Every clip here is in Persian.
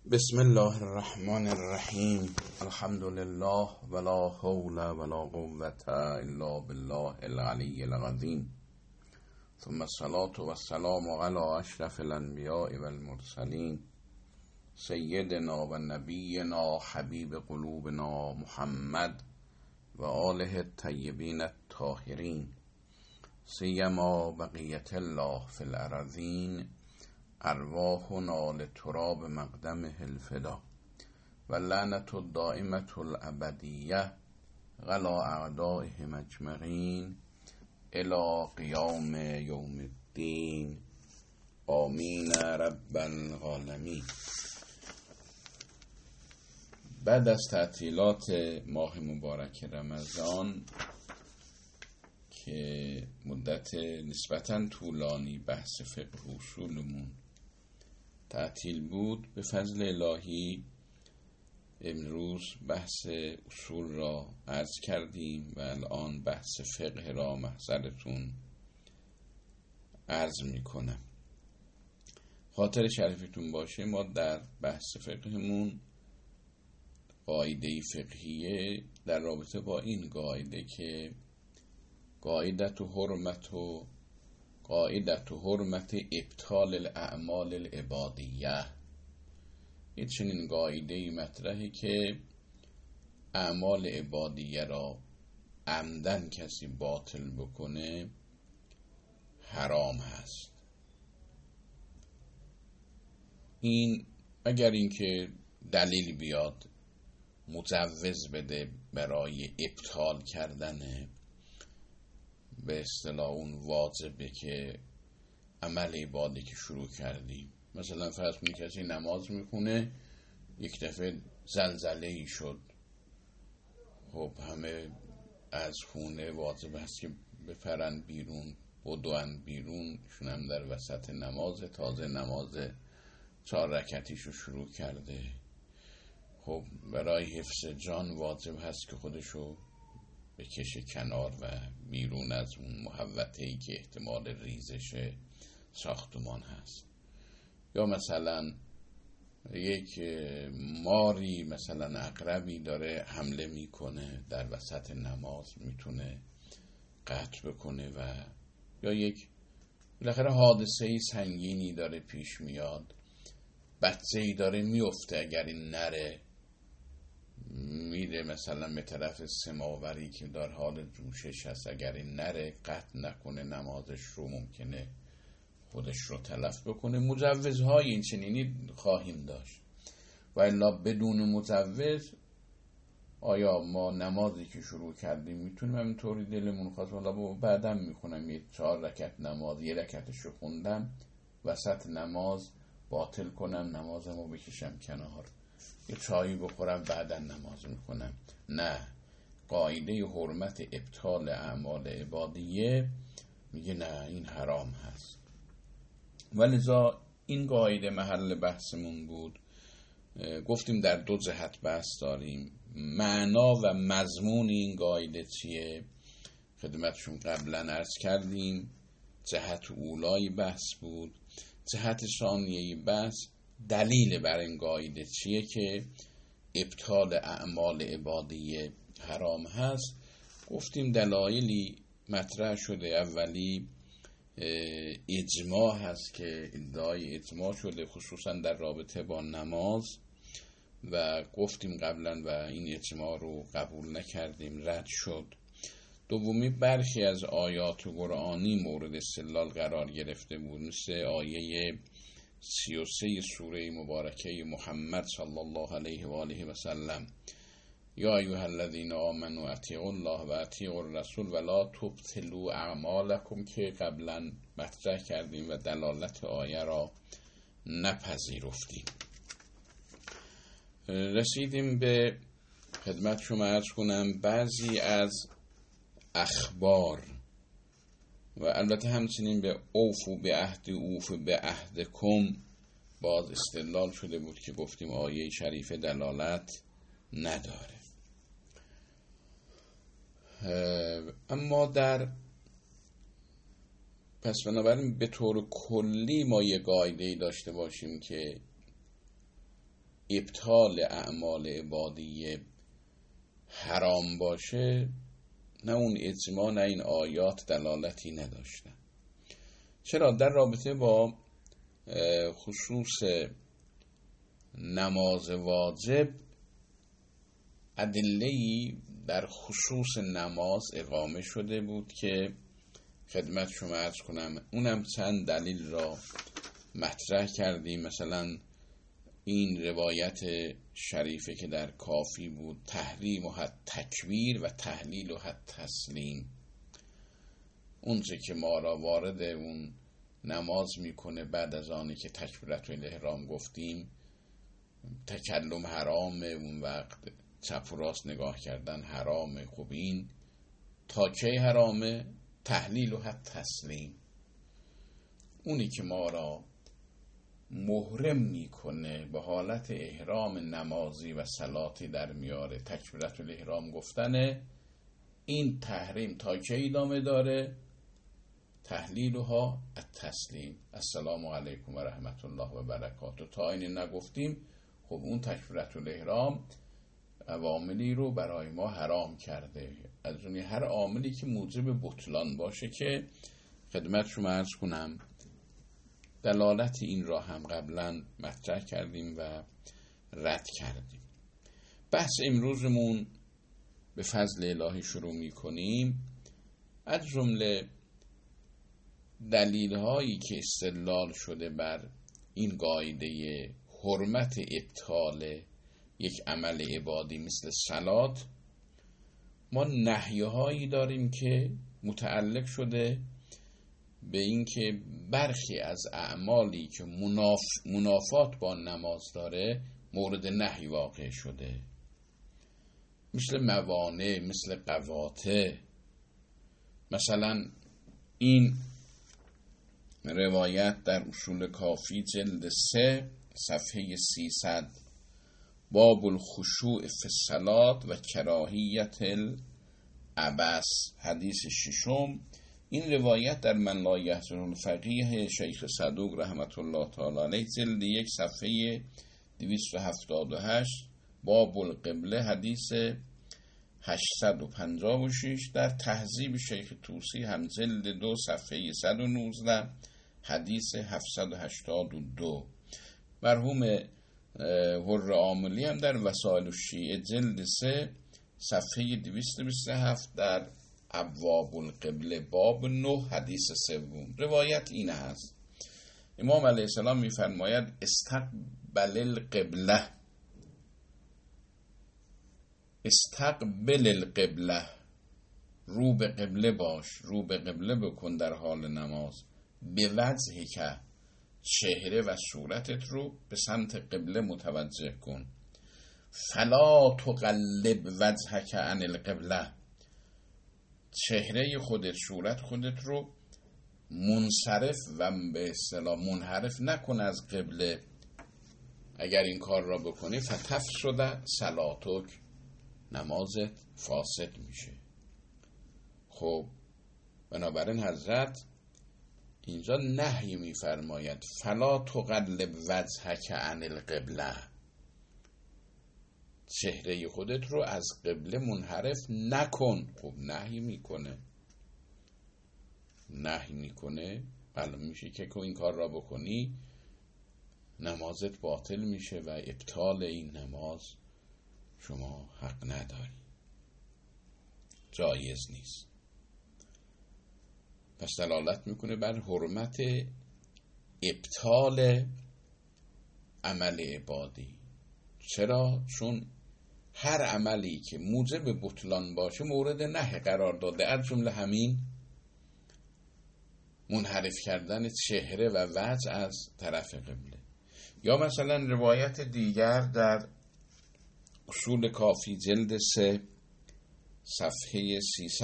بسم الله الرحمن الرحیم. الحمد لله ولا حول ولا قوة الا بالله العلی العظیم. ثم الصلاة والسلام على اشرف الانبیاء والمرسلین سیدنا و نبینا حبیب قلوبنا محمد و آله الطیبین الطاهرین، سیما بقیت الله فی الارضین، ارواحنا لتراب مقدمه الفدا و لعنت الدائمة الابدیه غلا اعدائه مجمعین الى قیام یوم الدین. آمین رب العالمین. بعد از تعطیلات ماه مبارک رمضان که مدت نسبتاً طولانی بحث فقه اصولمون تعطیل بود، به فضل الهی امروز بحث اصول را عرض کردیم و الان بحث فقه را محضرتون عرض میکنم. خاطر شریفتون باشه، ما در بحث فقهمون قاعده فقهیه در رابطه با این قاعده که قاعدت حرمت ابطال الاعمال العبادیه، یه چنین قاعده مطرحه که اعمال عبادیه را عمدن کسی باطل بکنه حرام هست. این اگر اینکه دلیل بیاد مجوز بده برای ابطال کردن به اصطلاح اون واجبه که عمل عبادی که شروع کردیم، مثلا فرض کنید کسی نماز میخونه یک دفعه زلزله‌ای شد، خب همه از خونه واجب هست که بپرن بیرون، بدوئن بیرون، شون هم در وسط نماز، تازه نماز 4 رکعتیشو شروع کرده. خب برای حفظ جان واجب هست که خودشو بکشه کنار و بیرون از اون محوطه‌ای که احتمال ریزش ساختمان هست. یا مثلا یک ماری، مثلا عقربی داره حمله میکنه در وسط نماز، میتونه قطع بکنه. و یا یک بالاخره حادثه‌ای سنگینی داره پیش میاد، بچه‌ای داره میفته، اگر این نره میره مثلا به طرف سماوری که در حال جوشش هست، اگر این نره قطع نکنه نمازش رو ممکنه خودش رو تلف بکنه. مجوزهای این چنینی خواهیم داشت. و الا بدون مجوز آیا ما نمازی که شروع کردیم میتونیم همینطوری دلمون خواست والا بعدم میکنم یه 4 رکعت نماز، 1 رکعتش رو خوندم، وسط نماز باطل کنم نمازمو بکشم کنار، یه چایی بخورم بعدا نماز میکنم؟ نه، قاعده حرمت ابطال اعمال عبادیه میگه نه، این حرام هست. ولذا این قاعده محل بحثمون بود. گفتیم در 2 جهت بحث داریم. معنا و مضمون این قاعده چیه؟ خدمتشون قبلا عرض کردیم. جهت اولای بحث بود. جهت ثانیه بحث دلیل بر این قاعده چیه که ابطال اعمال عبادیه حرام هست. گفتیم دلایلی مطرح شده. اولی اجماع هست که ادعای اجماع شده خصوصا در رابطه با نماز، و گفتیم قبلا و این اجماع رو قبول نکردیم، رد شد. دومی برخی از آیات قرآنی مورد استدلال قرار گرفته بود، مثل آیه 33 سوره مبارکه محمد صلی الله علیه و آله و سلم: یا ایها الذین آمنوا اطیعوا الله و اطیعوا الرسول ولا تبطلوا اعمالکم، که قبلا مطرح کردیم و دلالت آیه را نپذیرفتیم. رسیدیم به خدمت شما عرض کنم بعضی از اخبار و البته همچنین به اوفو به عهد اوف به عهدکم باز استدلال شده بود که گفتیم آیه شریفه دلالت نداره. اما پس بنابراین به طور کلی ما یه قاعده‌ای داشته باشیم که ابطال اعمال عبادی حرام باشه، نه اون اجماع نه این آیات دلالتی نداشتن. چرا؟ در رابطه با خصوص نماز واجب ادله‌ای در خصوص نماز اقامه شده بود که خدمت شما عرض کنم. اونم چند دلیل را مطرح کردیم. مثلا این روایت شریفه که در کافی بود، تحریم و حد تکبیر و تحلیل و حد تسلیم، اونچه که ما را وارد اون نماز میکنه بعد از آنی که تکبیرت الاحرام گفتیم، تکلم حرامه، اون وقت چپ و راست نگاه کردن حرامه. خب این تا کی حرامه؟ تحلیل و حد تسلیم، اونی که ما را محرم میکنه به حالت احرام نمازی و صلاتی در میاره، تکبیرت الاحرام گفتنه. این تحریم تا کی ادامه داره؟ تحلیلها التسلیم، السلام علیکم و رحمت الله و برکاته. تا این نگفتیم خب اون تکبیرت الاحرام عواملی رو برای ما حرام کرده، از اون هر عاملی که موجب بطلان باشه که خدمت شما عرض کنم دلالت این را هم قبلا مطرح کردیم و رد کردیم. بحث امروزمون به فضل الهی شروع می کنیم. از جمله دلیل هایی که استدلال شده بر این قاعده حرمت ابطال یک عمل عبادی مثل صلات، ما نهی هایی داریم که متعلق شده به این که برخی از اعمالی که منافات با نماز داره مورد نهی واقع شده، مثل موانع، مثل قواطع. مثلا این روایت در اصول کافی جلد 3 صفحه 300، باب الخشوع فی الصلاة و کراهیت العبث، حدیث ششم. این روایت در من لا یحزن الفقیه شیخ صدوق رحمت الله تعالی علیه جلد 1 صفحه 278، باب القبله حدیث 856، در تهذیب شیخ طوسی هم جلد 2 صفحه 119 حدیث 782. مرحوم حر عاملی هم در وسائل الشیعه جلد 3 صفحه 227 در ابواب القبله باب 9 حدیث 3. روایت این هست: امام علیه السلام می‌فرماید استقبل القبله، استقبل القبله، رو به قبله باش، رو به قبله بکن در حال نماز، به وجهی که چهره و صورتت رو به سمت قبله متوجه کن، فلا تقلب وجهک عن القبله، چهره خودت، صورت خودت رو منصرف و به اصطلاح منحرف نکن از قبله. اگر این کار را بکنی فتفسد صلاتک، نمازت فاسد میشه. خب بنابراین حضرت اینجا نهی میفرماید فلا تقلب وجهک عن القبله، چهره خودت رو از قبله منحرف نکن. خب نهی میکنه معلوم میشه که این کار را بکنی نمازت باطل میشه و ابطال این نماز شما حق نداری، جایز نیست. پس دلالت میکنه بر حرمت ابطال عمل عبادی. چرا؟ چون هر عملی که موجب بطلان باشه مورد نهی قرار داده، از جمله همین منحرف کردن چهره و وجه از طرف قبله. یا مثلا روایت دیگر در اصول کافی جلد 3 صفحه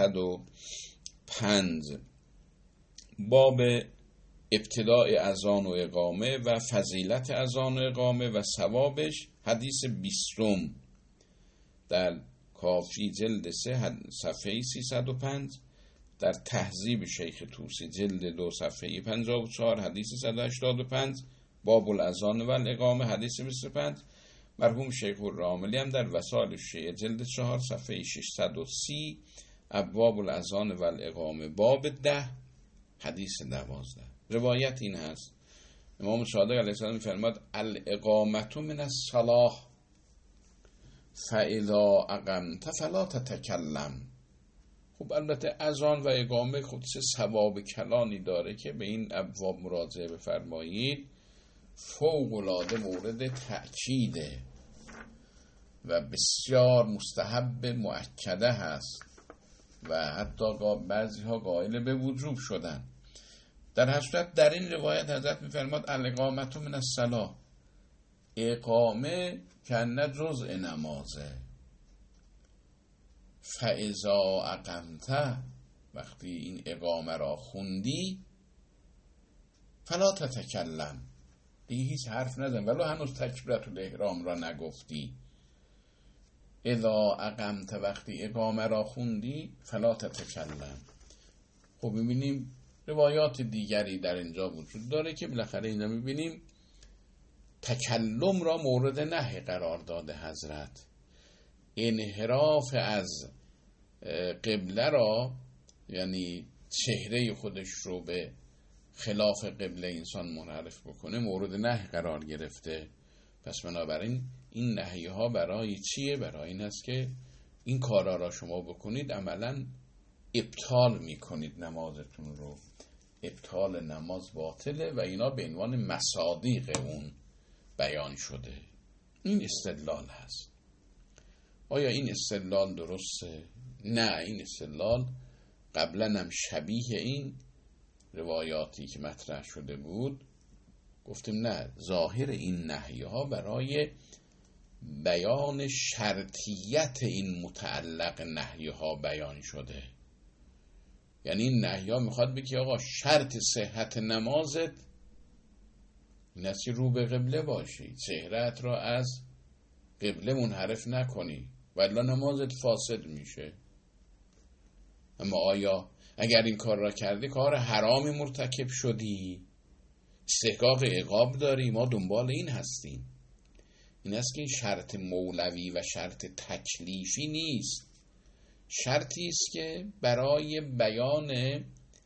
305، باب ابتداء اذان و اقامه و فضیلت اذان و اقامه و ثوابش، حدیث 20 در کافی جلد 3 صفحه 305، در تهذیب شیخ طوسی جلد 2 صفحه 54 حدیث 185، باب الاذان و الاقامه حدیث 25، مرحوم شیخ الراملی هم در وسائل الشیعه جلد 4 صفحه 630 ابواب الاذان و الاقامه باب 10 حدیث 12 روایت این هست: امام صادق علیه السلام فرمود الاقامة من الصلاة فاذا اقمت فلا تتکلم. خب البته اذان و اقامه خود ثواب کلانی داره که به این ابواب مراجعه بفرمایید، فوق العاده مورد تأکیده و بسیار مستحب مؤکده هست و حتی بعضی ها قائل به وجوب شدن. در هر صورت در این روایت حضرت می‌فرماد الاقامة من الصلاة، اقامه کنه جزء نمازه. فاذا اقمت، وقتی این اقامه را خوندی، فلا تتکلم، دیگه هیچ حرف نزن، ولو هنوز تکبیرت الاحرام را نگفتی. اذا اقمت، وقتی اقامه را خوندی، فلا تتکلم. خب میبینیم روایات دیگری در اینجا وجود داره که بالاخره اینجا میبینیم تکلم را مورد نهی قرار داده حضرت. انحراف از قبله را، یعنی چهره خودش رو به خلاف قبله انسان منحرف بکنه، مورد نهی قرار گرفته. پس بنابراین این نهی ها برای چیه؟ برای این است که این کارا را شما بکنید عملا ابطال میکنید نمازتون رو، ابطال نماز باطله و اینا به عنوان مصادیق اون بیان شده. این استدلال هست. آیا این استدلال درسته؟ نه، این استدلال قبلا هم شبیه این روایاتی که مطرح شده بود گفتیم نه، ظاهر این نهیه ها برای بیان شرطیت این متعلق نهیه ها بیان شده. یعنی این نهیه ها میخواد بگه آقا شرط صحت نمازت این است که رو به قبله باشی، چهرهت را از قبله منحرف نکنی ولی نمازت فاسد میشه. اما آیا اگر این کار را کردی کار حرامی مرتکب شدی، استحقاق عقاب داری؟ ما دنبال این هستیم. این است که این شرط مولوی و شرط تکلیفی نیست، شرطی است که برای بیان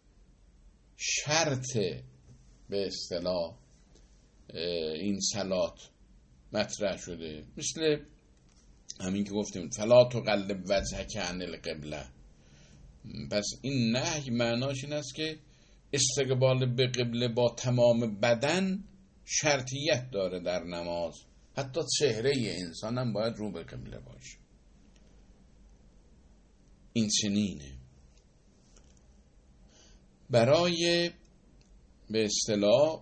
شرط به اصطلاح این صلات مطرح شده. مثل همین که گفتیم فلا تقلب وجهک عن القبله. پس این نهی معناش این است که استقبال به قبله با تمام بدن شرطیت داره در نماز، حتی چهره انسان هم باید رو به قبله باشه. این چنینه. برای به اصطلاح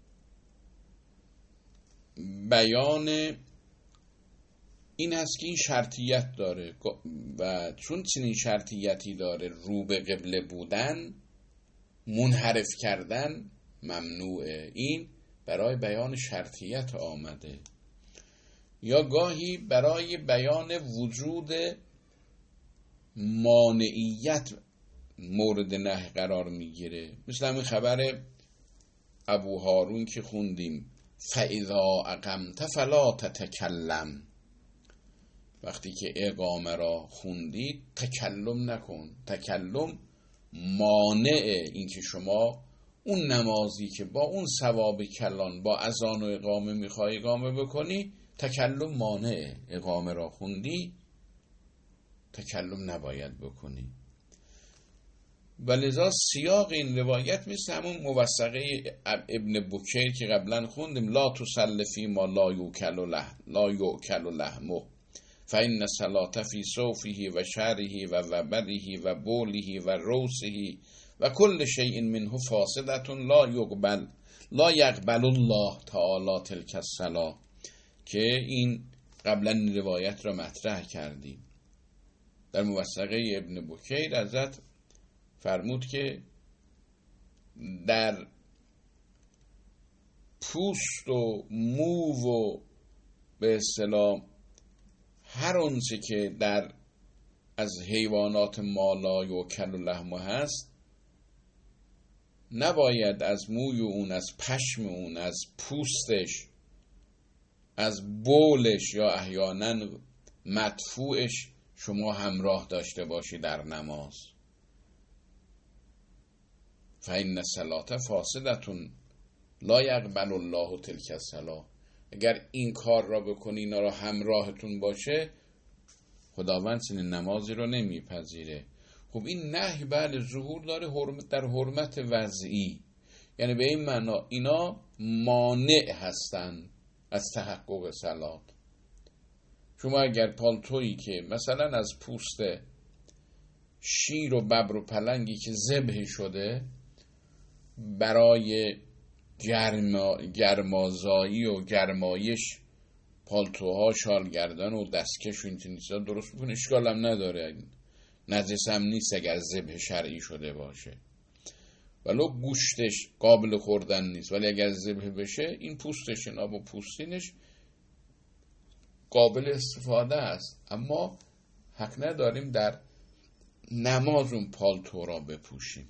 بیان این هست که این شرطیت داره و چون چنین شرطیتی داره رو به قبله بودن، منحرف کردن ممنوعه. این برای بیان شرطیت آمده. یا گاهی برای بیان وجود مانعیت مورد نهی قرار میگیره. مثل همین خبر ابو هارون که خوندیم فاذا اقمت فلا تتکلم، وقتی که اقامه را خوندید تکلم نکن. تکلم مانع این که شما اون نمازی که با اون ثواب کلان با اذان و اقامه میخوای اقامه بکنی، تکلم مانع. اقامه را خوندی تکلم نباید بکنی. ولذا سیاق این روایت مثل همون موثقه ابن بکیر که قبلا خوندیم لا تصل فی ما لا یؤکل لحمه فإن الصلاة فی صوفه و شعره و وبره و بوله و روسه و کل شیء منه فاسدة لا یقبل الله تعالی تلک الصلاة، که این قبلا این روایت را مطرح کردیم. در موثقه ابن بکیر حضرت فرمود که در پوست و مو و به اصطلاح هر اونچه که در از حیوانات مالا یؤکل لحمه هست نباید از موی اون، از پشم اون، از پوستش، از بولش یا احیانا مدفوعش شما همراه داشته باشی در نماز. فإن الصلاة فاسدة لا یقبل الله تلک الصلاة. اگر این کار را بکنی، اینا را همراهتون باشه، خداوند چنین نمازی رو نمیپذیره. خب این نهی بله ظهور داره در حرمت وضعی، یعنی به این معنا اینا مانع هستن از تحقق صلات. شما اگر پالتویی که مثلا از پوست شیر و ببر و پلنگی که ذبح شده برای گرمازایی و گرمایش پالتوها، شالگردن و دستکش و این چیزا درست میکنه، اشکال هم نداره، نجس هم نیست اگر ذبح شرعی شده باشه، ولو گوشتش قابل خوردن نیست، ولی اگر ذبح بشه این پوستش، این آب و پوستینش قابل استفاده است. اما حق نداریم در نماز اون پالتو را بپوشیم،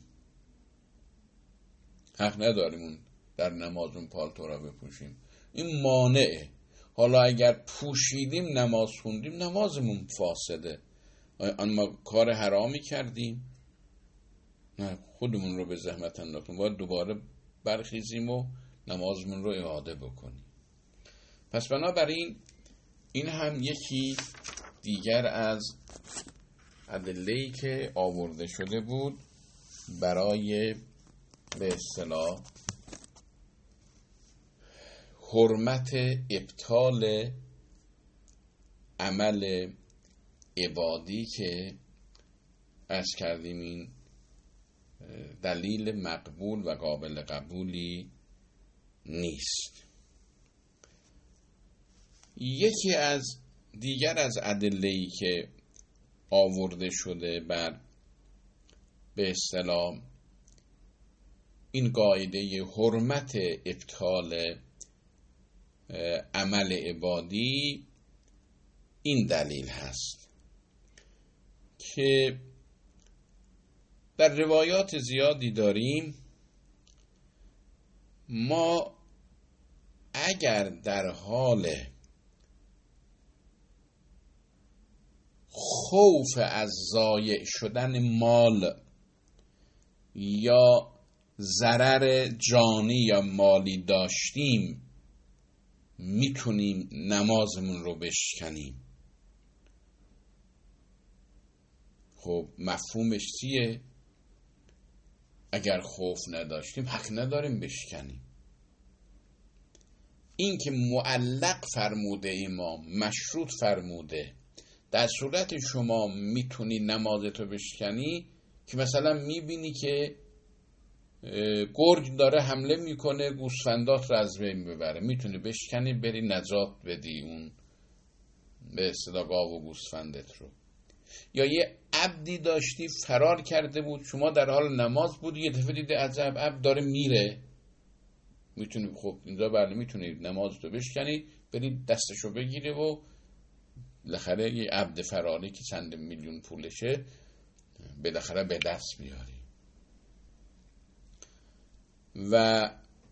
حق نداریم اون در نماز اون پالتو را بپوشیم، این مانعه. حالا اگر پوشیدیم نماز خوندیم نمازمون فاسده، اما کار حرامی کردیم، نه خودمون رو به زحمت انداختیم، باید دوباره برخیزیم و نمازمون رو اعاده بکنیم. پس بنابراین این هم یکی دیگر از ادله‌ای که آورده شده بود برای به اصطلاح حرمت ابطال عمل عبادی که عرض کردیم این دلیل مقبول و قابل قبولی نیست. یکی از دیگر از ادله‌ای که آورده شده بر به اصطلاح این قاعده حرمت ابطال عمل عبادی این دلیل هست که در روایات زیادی داریم ما اگر در حال خوف از ضایع شدن مال یا ضرر جانی یا مالی داشتیم میتونیم نمازمون رو بشکنیم. خب مفهومش چیه؟ اگر خوف نداشتیم حق نداریم بشکنیم. این که معلق فرموده امام، مشروط فرموده، در صورت شما میتونی نمازتو بشکنی که مثلا میبینی که گرگ داره حمله میکنه گوسفندات رو از بین ببره، میتونی بشکنی بری نجات بدی اون به اصطلاح گاو و گوسفندت رو. یا یه عبدی داشتی فرار کرده بود، شما در حال نماز بودی، یه دفعه دیدی عجب عبد داره میره، میتونی خب اینجا بله میتونی نمازتو بشکنی بری دستشو بگیری و بالاخره یه عبد فراری که چند میلیون پولشه بالاخره به دست بیاری. و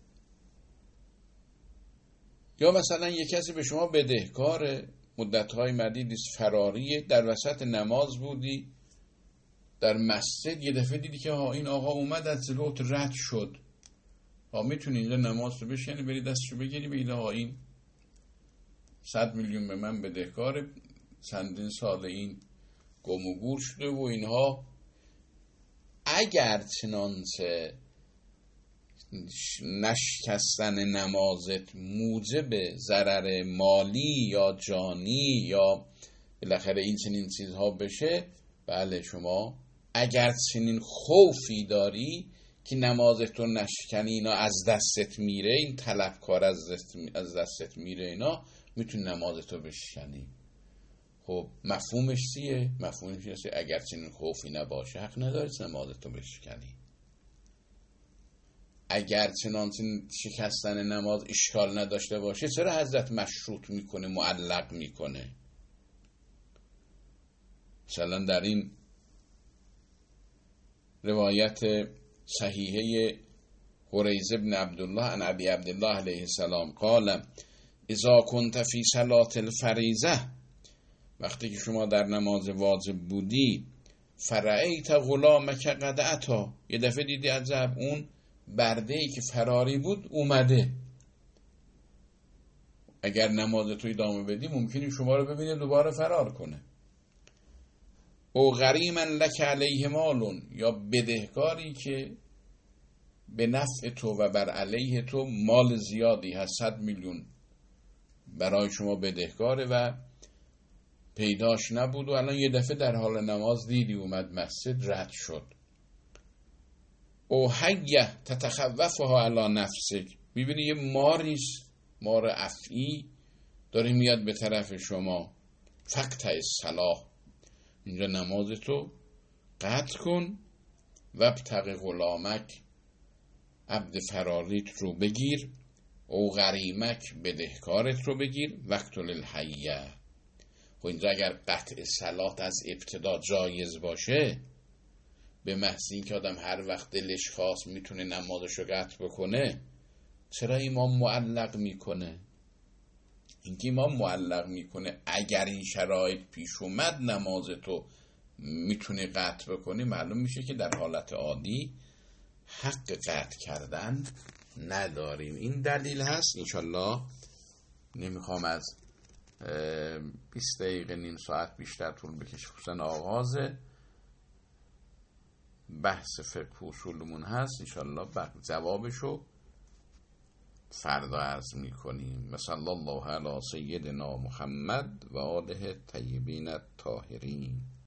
یا مثلا یک کسی به شما بدهکاره، مدت‌های مدیدی فراریه، در وسط نماز بودی در مسجد، یه دفعه دیدی که این آقا اومد از جلوت رد شد، میتونی اینجا نماز رو بشکنی بری دستشو بگیری بگید آقا این 100 میلیون به من بدهکاره، چندین سال این گم و گور شده و اینها. اگر چنانچه نشکستن نمازت موجب ضرر مالی یا جانی یا بالاخره این چنین چیزها بشه، بله شما اگر چنین خوفی داری که نمازتو نشکنی اینا از دستت میره، این طلبکار از دستت میره، اینا میتونی نمازتو بشکنی. خب مفهومش چیه؟ مفهومش چیه؟ اگر چنین خوفی نباشه حق نداری نمازتو بشکنی. اگر چنانچه شکستن نماز اشکال نداشته باشه چرا حضرت مشروط میکنه، معلق میکنه؟ مثلا در این روایت صحیحه حریز بن عبدالله عن ابی عبدالله علیه السلام قال اذا کنت فی صلاة الفریضه، وقتی که شما در نماز واجب بودی، فرأیت غلامک قد اتی، یه دفعه دیدی عجب اون برده‌ای که فراری بود اومده. اگر نماز تو ادامه بدی ممکنه شما رو ببینه دوباره فرار کنه. او غریما لک علیه مالون، یا بدهکاری که به نفع تو و بر علیه تو مال زیادی هست، 100 میلیون برای شما بدهکاره و پیداش نبود و الان یه دفعه در حال نماز دیدی اومد مسجد، رد شد. او حیه تتخوفها علی نفسک، میبینی یه ماریست، مار افعی داره میاد به طرف شما. فقط الصلاة، اینجا نماز تو قطع کن. و ابتغ غلامک، عبد فراریت رو بگیر. او غریمک، بدهکارت رو بگیر. وقتل الحیه. خب اینجا اگر قطع صلات از ابتدا جایز باشه، به محض اینکه آدم هر وقت دلش خواست میتونه نمازشو قطع بکنه، چرا امام معلق میکنه؟ اینکه امام معلق میکنه اگر این شرایط پیش اومد نماز تو میتونه قطع بکنی، معلوم میشه که در حالت عادی حق قطع کردن نداریم. این دلیل هست. انشالله نمیخوام از 20 دقیقه نیم ساعت بیشتر طول بکشه، خصوصا آغاز بحث فقه اصولمون هست. انشالله جوابشو فردا عرض میکنیم. مثلا الله علی سیدنا محمد و آله طیبین الطاهرین.